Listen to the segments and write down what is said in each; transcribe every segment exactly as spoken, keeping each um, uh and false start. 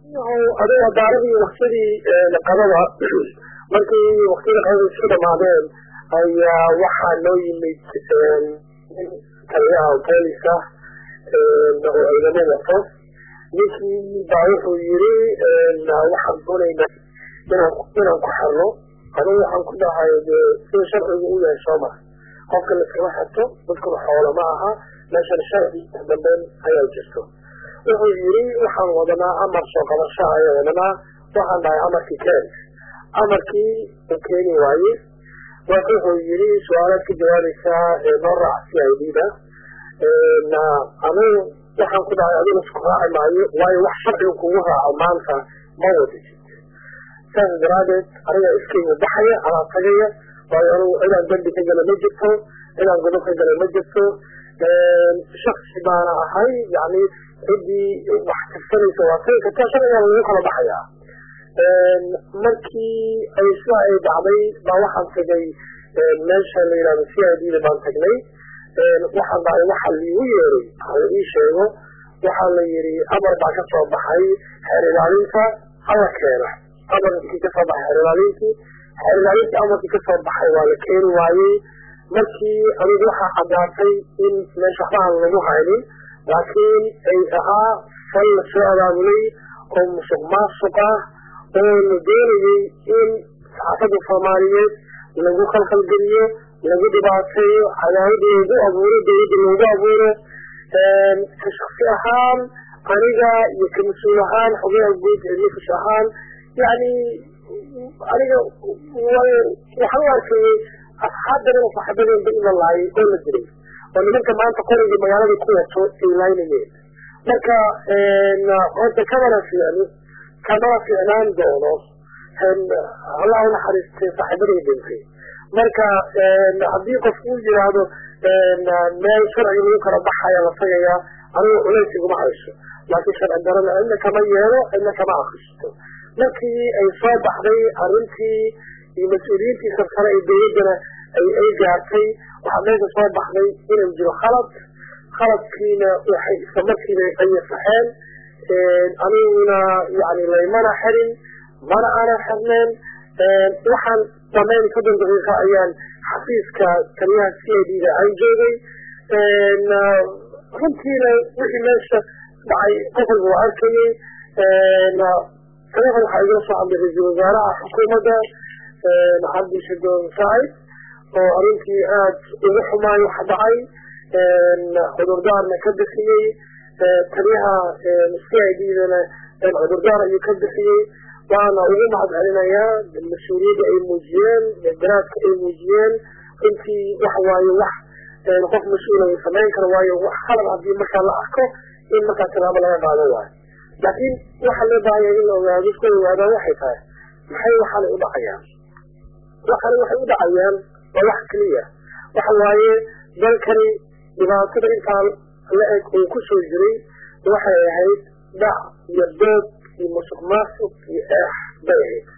adiga daaradii waqtidii qadada markii waqtida qadada isku dhamaadeen ayaa waxaa loo yimid taliyaha booliska oo ciidamo wato ninkii baa wuxuu yiri waxaan doonaynaa inaan inaan ku xirno anigu waxaan ku dhahay sida sharcigu u yahay sooma qofka laskama xirto dadkuna xoolo ma aha meeshan sharci dambeyn ayaa jirto wuxuu yiri waxaan wadanaa amar soo qabasho ayaa wadanaa waxaan dhahay amarkii keen amarkii uu keeni waaye wuxuu yiri su-aalaad ka jawaabaysaa noo raac c i d da anigu waxaan ku dhahay adiga isku raaci maayo waayo wax sharciga kugu raaco maanta ma wadid saas daraadeed aniga iskayga baxaya anaa tagaya waayo anigu cidaan dambi ka gala ma jirto cidaan godob ka gala ma jirto shaksi baana ahay yani ciddii wax tirsanaysa waa tagi kartaa sharcigan lagu kala baxayaa markii ay sidaa ay dhacday baa waxaan tagay meesha la yidhahdo c i d da baan tagnay waxaan dhahay waxa liigu yeeray hala ii sheego waxaa la yidhi amar baa ka soo baxay xeer ilaalinta hala keena amarkii kasoo baxay xeer ilaalintii xeer ilaalintii amarkii kasoo baxay waa la keeni waayey markii anigu waxaa caddaatay in meesha waxba aan lagu haynin laakiin ay ahaa fal la soo abaabulay oo musuq maasuq ah oo la doonayay in saxaafadda soomaaliyeed lagu khalkhalgeliyo lagu dhibaateeyo cadaawad loogu abuuro dawladda loogu abuuro ka shaksi ahaan aniga iyo ka mas-uul ahaan xogaha guud ee nafis ahaan yani aniga waxaan u arkayay asxaab badan oo saaxiibadeenba in la laayay oo la dilay oo nimanka maanta qoriga magaalada ku wato ay laynayeen marka horta kamana fiicni kamana fiicnaan doono allah u naxariistay saaxiibadii dhintay marka haddii qof uu yiraahdo meel sharciga lagu kala baxaya la tagaya anigu culays iguma hayso laakiin sharci darada cidna kama yeelo cidna kama akristo markii ay soo baxday arrintii iyo mas-uuliyiintii sarsare ee dawladdana ay ay gaartay waxaa meesha soo baxday inuu jiro khalad khaladkiina waxay isla markiiba ay saxeen aniguna yani laymana xirin mana aanan xirneen waxaan dhammayn soddon daqiiqa ayaan xafiiska taliyaha c i d da aan joogay runtiina wixii meesha dhacay qof walba waa arkayay taleefon waxaa igala soo hadlay ra-iisul wasaaraha xukuumadda cabdishadoon saacid oo arrintii aad ugu xumaay waxa dhacay cudurdaarna ka bixiyey taliyaha c i d dana cudurdaar ayuu ka bixiyey waana ugu mahad celinayaa mas-uuliyadda ay muujiyeen garaadka ay muujiyeen runtii waxa waaye wax qof mas-uula uu samayn karo waayo wax khalad haddii markaa la arko in markaa tilaabo laga qaado waayo laakiin waxaa loo baahanya in la ogaado isku ogaadaan waxay tahay maxay waxaanay u dhacayaan waxaana waxay u dhacayaan waa wax keliya waxa waaye dalkani dhibaatada intaa la eg uu ku soo jiray waxay ahayd dhac iyo dood iyo musuq maasuq iyo eex bay ahayd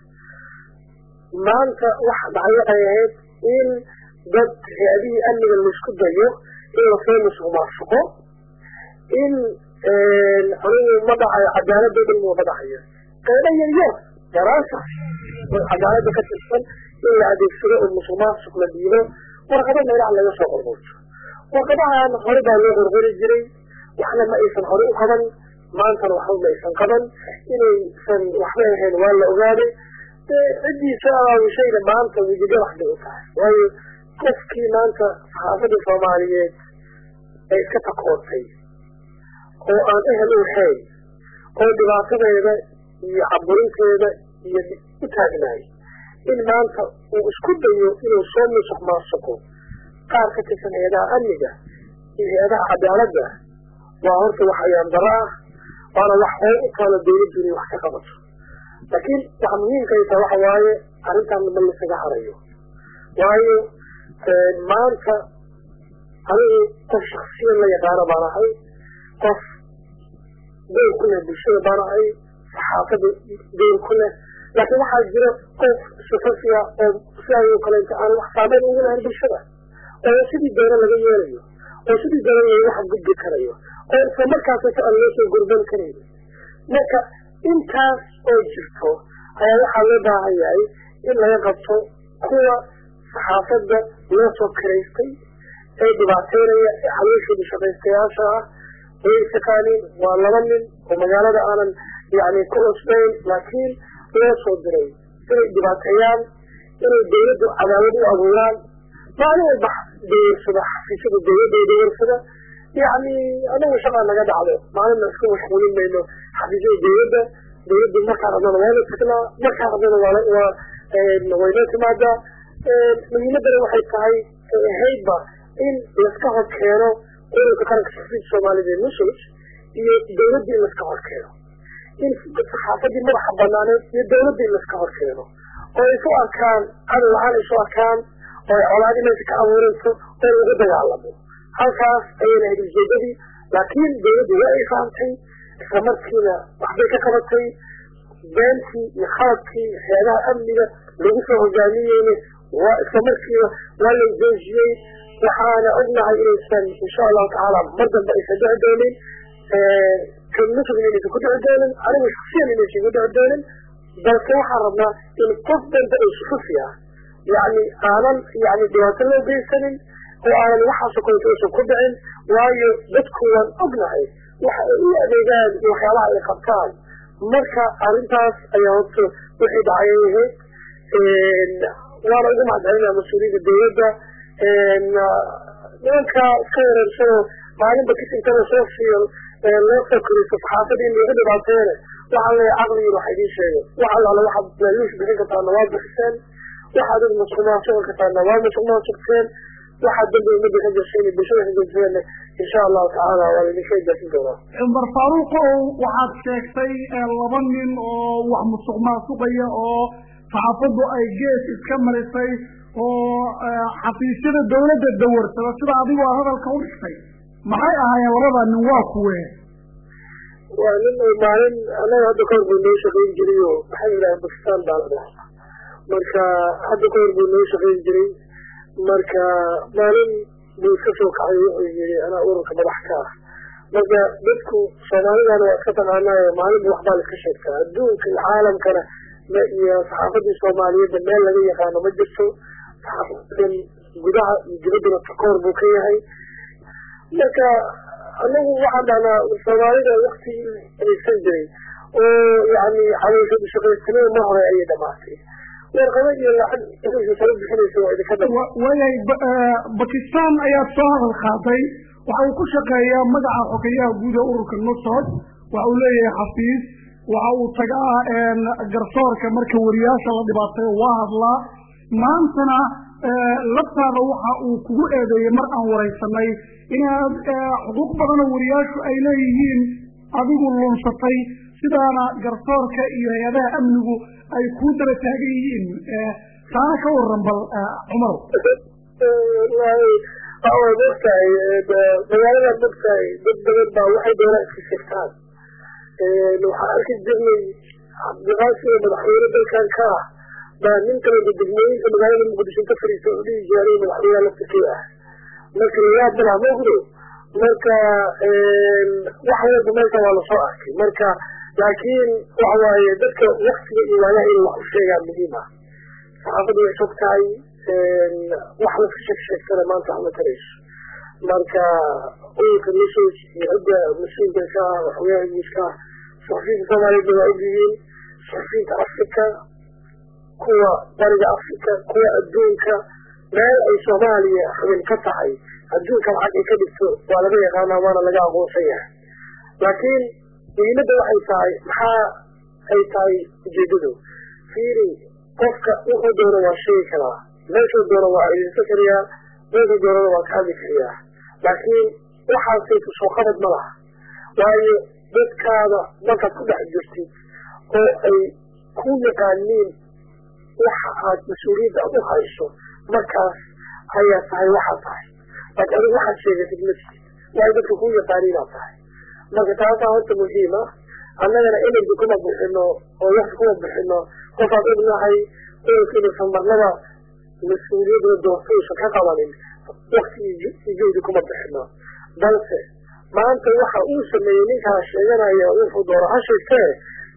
maanta waxa dhacay waxay ahayd in dad hay-adihii amniga laisku dayo in lasoo musuq maasuqo in anigu ma dhacayo cadaaladda dhan ma dhacayo qeybo yaryar daraasa cadaaladda ka tirsan in la adeegsado oo musuq maasuq la diido warqado meelaha laga soo qorqorto warqadahan hore baa loo qorqori jiray waxna ma aysan hore u qaban maantana waxba ma aysan qaban inaysan waxba ahayn waa la ogaaday ciddiisa abaabishayna maanta wejigadax bay u tahay waayo qofkii maanta saxaafadda soomaaliyeed ay iska takoortay oo aan ehel u hayn oo dhibaatadeeda iyo caburinteeda iyo u taagnaay in maanta uu isku dayo inuu soo musuq maasuqo qaar ka tirsan hay-adaha amniga iyo hay-adaha cadaaladda waa horta wax ayaan daro ah waana wax oo u taalo dawladdu inay wax ka qabato laakiin waxa muhiimkaysa waxa waaye arrintan ma lasaga harayo waayo maanta anigu qof shaksiyan la yaqaano baan ahay qof dowr ku leh bulshada baan ahay saxaafadda dowr ku leh laakiin waxaa jira qof sufasiya oo sidaas oo kaleenta aan wax saameyn ugu lahayn bulshada oo sidii doona laga yeelayo oo sidii doona lagu xadgudbi karayo oo isla markaas aan loo soo gurban karayno marka intaas oo jirto ayaa waxaa loo baahan yahay in laga qabto kuwa saxaafadda loo soo kiraystay ee dhibaateynaya ee calooshoodii shaqaystayaasha ah way taqaaniin waa laba nin oo magaalada aanan yacni ku cusbayn laakiin loo soo diray inay dhibaateeyaan inay dawladdu cadaawad u abuuraan maalin walba dawarsada xafiisyada dawladda dawarsada yacni anagu shaqaa naga dhacdo maalina iska mashquulin mayno xafiisyada dawladda dawladdu markaa rabnana waa la tagnaa markaa rabnana waa waynoo timaadaa muhiimadana waxay tahay ahaydba in laska hor keeno ururka qaranka saxaafadda Soomaaliyeed ee nusus iyo dawladda in laska hor keeno in saxaafadii madaxa banaaneed iyo dawladda in laska hor keeno oo ay soo arkaan cadow la-aan ay soo arkaan oo ay colaadi meesha ka abuurayso oo lagu dagaalamo halkaas ayayna ahayd ujeedadii laakiin dawladdu waa ay fahamtay isla markiina waxbay ka qabatay beentii iyo khaladkii hay-adaha amniga lagu soo hogaamiyeyne waa isla markiiba waa la joojiyey waxaana ognahay inaysan insha allahu tacaala mar dambe aysan dhici doonin kanusugna inaysan ku dhici doonin anigu shaksiyan inaysan ku dhici doonin balse waxaan rabnaa in qof dambe ay sufufi ah yacni aanan yacni dhibaato loo geysanin oo aanan waxaasoo kaleeto aysan ku dhicin waayo dadku waan ognahay waxa ay u adeegaan iyo waxyaabaha ay qabtaan marka arrintaas ayaa horta wixii dhacay ay ahayd waana ugu mahadcelinaa mas-uuliyadda dawladda nimanka iska wareersanoo maalinba kisintana soo siiyo loo soo koriso saxaafadda in lagu dhibaateene waxaa leeya caqligiin waxa idiin sheegay wax allaala waxaad laaluush bixin kartaana waa bixiseen waxaad id masuqmaasuqi kartaana waa masuqmaasuqteen waxaad dambe umada ka gashay inay bulshada ka gelsiyeenna insha allahu tacaala waa laidinka gaasin doonaa cumar faaruuq ow waxaad sheegtay laba nin oo wax musuqmaasuqaya oo saxaafaddu ay gees iska marisay oo xafiisyada dawladda dawarsada sida adigu aa hadalka u dhigtay maxay ahaayeen labada nin waa kuwee waa nin maalin anaga hadda kahor buu noo shaqayn jiray oo maxay yidhaha bakistan baa la dhahaa marka hadda kahor buu noo shaqayn jiray marka maalin buu iska soo kacay wuxuu yiri anaa ururka madax ka ah marka dadku soomaalidana waa iska taqaanaayo maalinba waxbaa la iska sheegtaa adduunka iyo caalamkana iyo saxaafadii soomaaliyeedda meel laga yaqaano ma jirto saxaafadan gudaha iyo dibadduna takoor buu ka yahay marka anagu waxaan dhahnaa soomaalida waktigii aysan jiray oo yacni calooshoda shaqaysanada mar hore ayay dhamaatay warqado iyo lacag sala bixinaysa waa idinka dha wayahay bakistan ayaad soo hadal qaatay waxa uu ku shaqeeyaa magaca xogeyaha guud ee ururka nusod waxa uu leeyahay xafiis waxa uu tagaa garsoorka marka wariyaasha la dhibaateeyo waa hadlaa maantana laftaada waxa uu kugu eedeeyey mar aan waraysanay inaad xuquuq badan oo wariyaashu ay leeyihiin adigu lunsatay sidaana garsoorka iyo hay-adaha amnigu ay kuu daba taagan yihiin taana ka waran bal cumar waad ogtahay magaaladaad ogtahay dad badan baa waxay doonaan iska sheegtaan waxaan arki jirnay cabdiqaasiga madaxweyne dalkan ka ah baa nin kaleda degmooyinka magaalada muqdisho ka fariista u dhihi jaaray madaxweynaha laftirkii ah marka lagaa balaa mogdo marka wax walba meesha waa lasoo arkay marka laakiin waxa waaye dadka waktiga iyo waalaha in wax u sheegaa muhiim ah saxaafaddu way fog tahay wax laska sheeg sheegtana maanta waxma tarayso marka ururka nusus iyo cidda mas-uulka ka ah waxoogaha guudka ah saxafiyiinta soomaaliyeedna waa ogyihiin saxafiyiinta africa kuwa bariga africa kuwa adduunka meel ay soomaaliya xubin ka tahay adduunka lacag ay ka dhigto waa laga yaqaanaa waana laga aqoonsan yahay laakiin muhiimadda waxay tahay maxaa ay tahay ujeedadu fiiri qofka wuxuu doono waa sheegi karaa meeshuu doono waa adeegsan kariyaa meeshuu doonana waa ka hadli kariyaa laakiin waxaasaytu soo qabad ma laha waayo dadkaada markaad ku dhex jirtid oo ay ku yaqaaniin waxa aad mas-uuliyadda aad u hayso markaas ayaa tahay waxaa tahay laakiin adigu waxaad sheegatid ma jirtid waayo dadka ku yaqaani inaad tahay marka taasaa horta muhiim ah annagana energy kuma bixino oo wakti kuma bixino qofaad ognahay ururka inaysan marnaba mas-uuliyadda doorto aysan ka qabanin wakti iyo jawdi kuma bixino balse maanta waxa uu sameeyey ninkaa sheeganaya wuxuu dooro ha sheegtee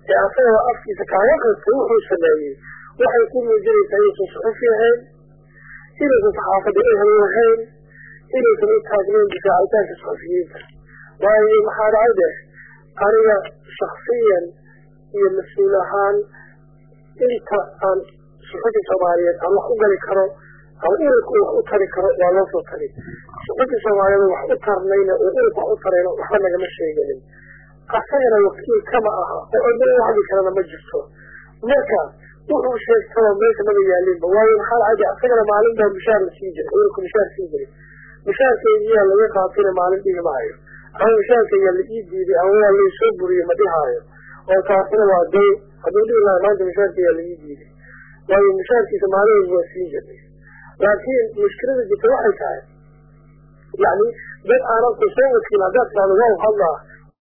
ee asagoo afkiisa kaaga qastay wuxuu sameeyey waxay ku muujinaysaa inuusan suxufi ahayn inuusan saxaafadda ehel lahayn inuusan u taagnayn difaacitaanka suxufiyiinta waayo maxaa dhacay deh aniga shaksiyan iyo mas-uul ahaan inta aan suxufi soomaaliyeed aan wax u gali karo ama ururku wax u tari karo waa loo soo tari suxufi soomaaliyeed wax u tarnayna oo ururku wax u tarayna waxba nagama sheeganin asagana wakiil kama aha oo adna waxdi kalena ma jirto marka wuxuu sheegtaba meesha maba yaalinba waayo maxaa dhacay asagana maalin baa mushaar la sii jiray ururku mushaar sii jiray mushaarkeediyaa laga qaatayna maalin dhigi maayo ama mushaarkeeyaa la ii diiday ama waa laysoo buriyey ma dhihaayo oo taasina waa day hadduu dhihi lahaa maanta mushaarkeeyaa la ii diiday waayo mushaarkiisa maalin waa sii jiray laakiin mushkilada jirta waxay tahay yani dad aanan ku soo wakiil haddaad tidhahdo waa hadlaa